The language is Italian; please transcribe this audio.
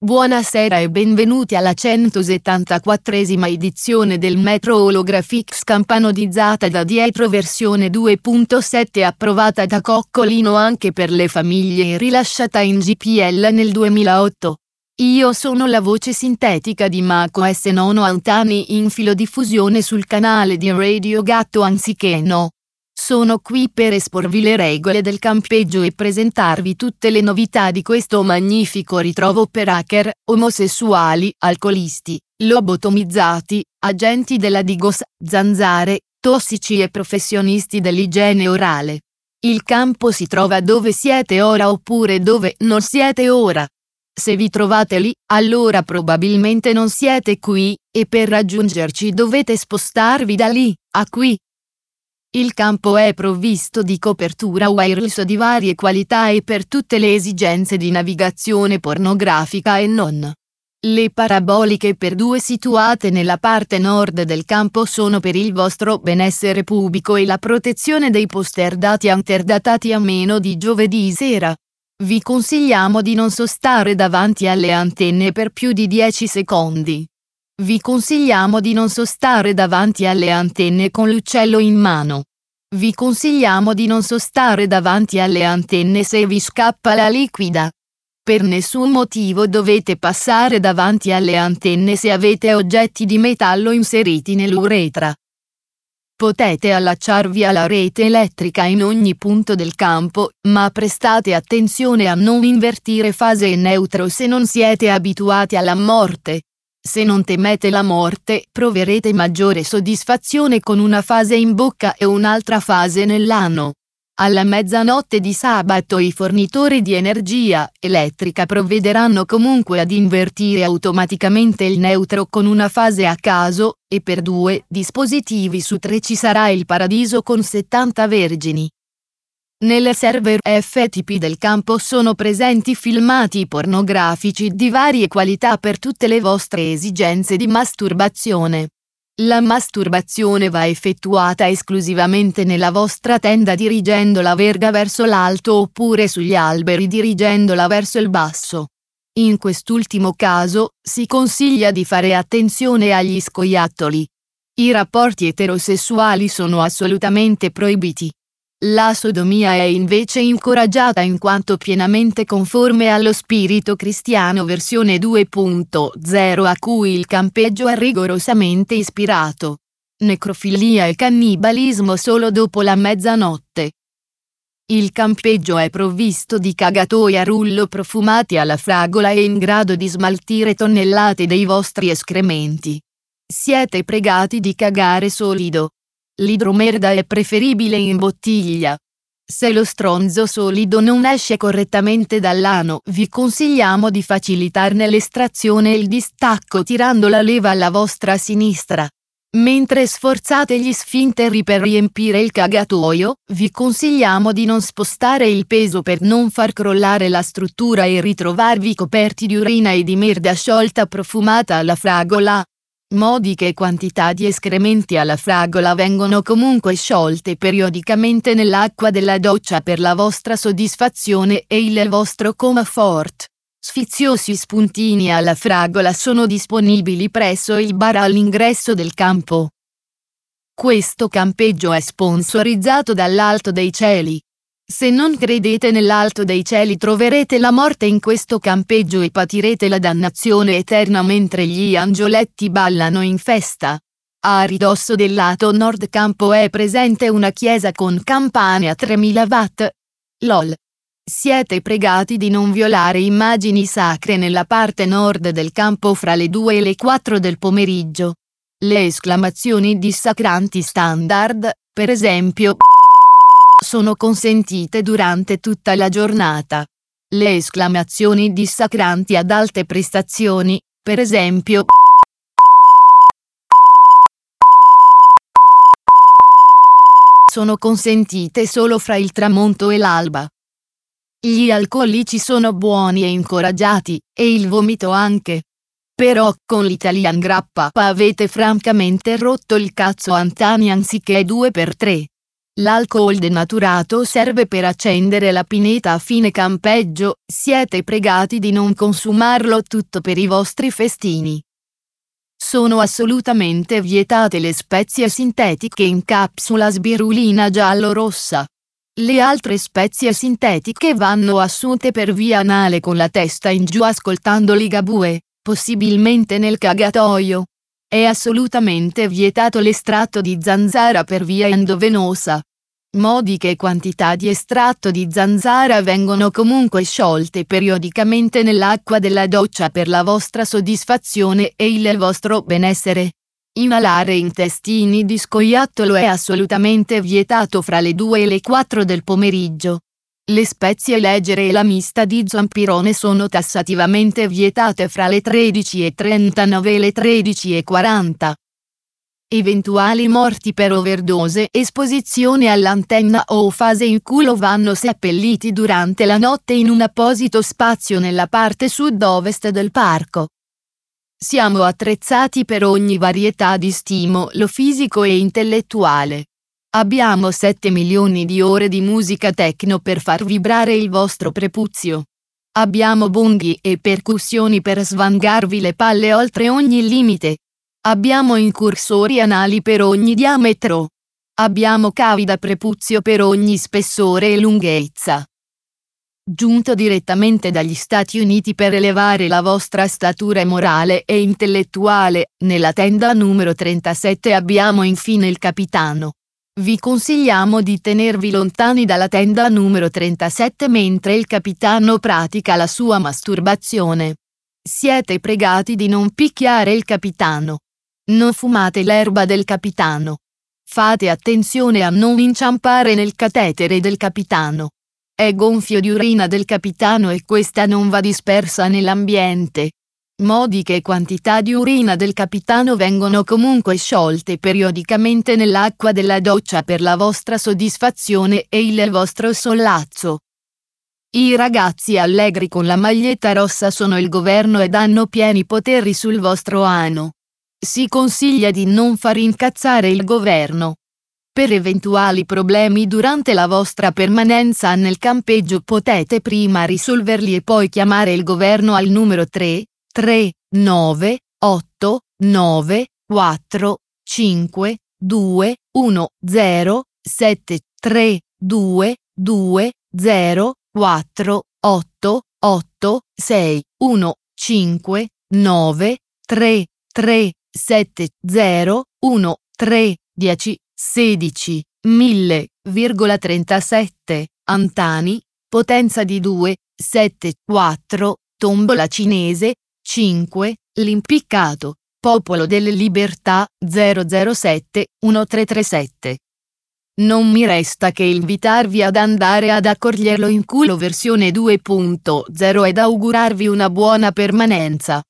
Buonasera e benvenuti alla 174esima edizione del Metro Holographics campanodizzata da dietro versione 2.7 approvata da Coccolino anche per le famiglie e rilasciata in GPL nel 2008. Io sono la voce sintetica di macOS Nono Antani in filodiffusione sul canale di Radio Gatto anziché No. Sono qui per esporvi le regole del campeggio e presentarvi tutte le novità di questo magnifico ritrovo per hacker, omosessuali, alcolisti, lobotomizzati, agenti della Digos, zanzare, tossici e professionisti dell'igiene orale. Il campo si trova dove siete ora oppure dove non siete ora. Se vi trovate lì, allora probabilmente non siete qui, e per raggiungerci dovete spostarvi da lì a qui. Il campo è provvisto di copertura wireless di varie qualità e per tutte le esigenze di navigazione pornografica e non. Le paraboliche per due situate nella parte nord del campo sono per il vostro benessere pubblico e la protezione dei poster dati interdatati a meno di giovedì sera. Vi consigliamo di non sostare davanti alle antenne per più di 10 secondi. Vi consigliamo di non sostare davanti alle antenne con l'uccello in mano. Vi consigliamo di non sostare davanti alle antenne se vi scappa la liquida. Per nessun motivo dovete passare davanti alle antenne se avete oggetti di metallo inseriti nell'uretra. Potete allacciarvi alla rete elettrica in ogni punto del campo, ma prestate attenzione a non invertire fase e neutro se non siete abituati alla morte. Se non temete la morte, proverete maggiore soddisfazione con una fase in bocca e un'altra fase nell'ano. Alla mezzanotte di sabato i fornitori di energia elettrica provvederanno comunque ad invertire automaticamente il neutro con una fase a caso, e per 2 dispositivi su 3 ci sarà il paradiso con 70 vergini. Nel server FTP del campo sono presenti filmati pornografici di varie qualità per tutte le vostre esigenze di masturbazione. La masturbazione va effettuata esclusivamente nella vostra tenda dirigendo la verga verso l'alto oppure sugli alberi dirigendola verso il basso. In quest'ultimo caso, si consiglia di fare attenzione agli scoiattoli. I rapporti eterosessuali sono assolutamente proibiti. La sodomia è invece incoraggiata in quanto pienamente conforme allo spirito cristiano versione 2.0 a cui il campeggio è rigorosamente ispirato. Necrofilia e cannibalismo solo dopo la mezzanotte. Il campeggio è provvisto di cagatoi a rullo profumati alla fragola e in grado di smaltire tonnellate dei vostri escrementi. Siete pregati di cagare solido. L'idromerda è preferibile in bottiglia. Se lo stronzo solido non esce correttamente dall'ano, vi consigliamo di facilitarne l'estrazione e il distacco tirando la leva alla vostra sinistra. Mentre sforzate gli sfinteri per riempire il cagatoio, vi consigliamo di non spostare il peso per non far crollare la struttura e ritrovarvi coperti di urina e di merda sciolta profumata alla fragola. Modiche quantità di escrementi alla fragola vengono comunque sciolte periodicamente nell'acqua della doccia per la vostra soddisfazione e il vostro comfort. Sfiziosi spuntini alla fragola sono disponibili presso il bar all'ingresso del campo. Questo campeggio è sponsorizzato dall'Alto dei Cieli. Se non credete nell'Alto dei Cieli troverete la morte in questo campeggio e patirete la dannazione eterna mentre gli angioletti ballano in festa. A ridosso del lato nord campo è presente una chiesa con campane a 3000 watt. LOL. Siete pregati di non violare immagini sacre nella parte nord del campo fra le 2 e le 4 del pomeriggio. Le esclamazioni dissacranti standard, per esempio, sono consentite durante tutta la giornata. Le esclamazioni dissacranti ad alte prestazioni, per esempio, sono consentite solo fra il tramonto e l'alba. Gli alcolici sono buoni e incoraggiati, e il vomito anche. Però con l'Italian Grappa avete francamente rotto il cazzo Antani anziché 2x3. L'alcol denaturato serve per accendere la pineta a fine campeggio, siete pregati di non consumarlo tutto per i vostri festini. Sono assolutamente vietate le spezie sintetiche in capsula spirulina giallo-rossa. Le altre spezie sintetiche vanno assunte per via anale con la testa in giù ascoltando Ligabue, possibilmente nel cagatoio. È assolutamente vietato l'estratto di zanzara per via endovenosa. Modiche quantità di estratto di zanzara vengono comunque sciolte periodicamente nell'acqua della doccia per la vostra soddisfazione e il vostro benessere. Inalare intestini di scoiattolo è assolutamente vietato fra le 2 e le 4 del pomeriggio. Le spezie leggere e la mista di zampirone sono tassativamente vietate fra le 13:39 e le 13:40. Eventuali morti per overdose, esposizione all'antenna o fase in culo vanno seppelliti durante la notte in un apposito spazio nella parte sud-ovest del parco. Siamo attrezzati per ogni varietà di stimolo fisico e intellettuale. Abbiamo 7 milioni di ore di musica techno per far vibrare il vostro prepuzio. Abbiamo bonghi e percussioni per svangarvi le palle oltre ogni limite. Abbiamo incursori anali per ogni diametro. Abbiamo cavi da prepuzio per ogni spessore e lunghezza. Giunto direttamente dagli Stati Uniti per elevare la vostra statura morale e intellettuale, nella tenda numero 37 abbiamo infine il capitano. Vi consigliamo di tenervi lontani dalla tenda numero 37 mentre il capitano pratica la sua masturbazione. Siete pregati di non picchiare il capitano. Non fumate l'erba del capitano. Fate attenzione a non inciampare nel catetere del capitano. È gonfio di urina del capitano e questa non va dispersa nell'ambiente. Modiche quantità di urina del capitano vengono comunque sciolte periodicamente nell'acqua della doccia per la vostra soddisfazione e il vostro sollazzo. I ragazzi allegri con la maglietta rossa sono il governo ed hanno pieni poteri sul vostro ano. Si consiglia di non far incazzare il governo. Per eventuali problemi durante la vostra permanenza nel campeggio potete prima risolverli e poi chiamare il governo al numero 3, 9, 8, 9, 0, 7, 3, 2, 2, 0, 4, 8, 8, 6, 1, 5, 9, 3, 7, 0, 1, 3, 10, 16, 1000,37, Antani, potenza di 2, 7, 4, tombola cinese, 5, l'impiccato, Popolo delle Libertà, 007, 1337. Non mi resta che invitarvi ad andare ad accoglierlo in culo versione 2.0 ed augurarvi una buona permanenza.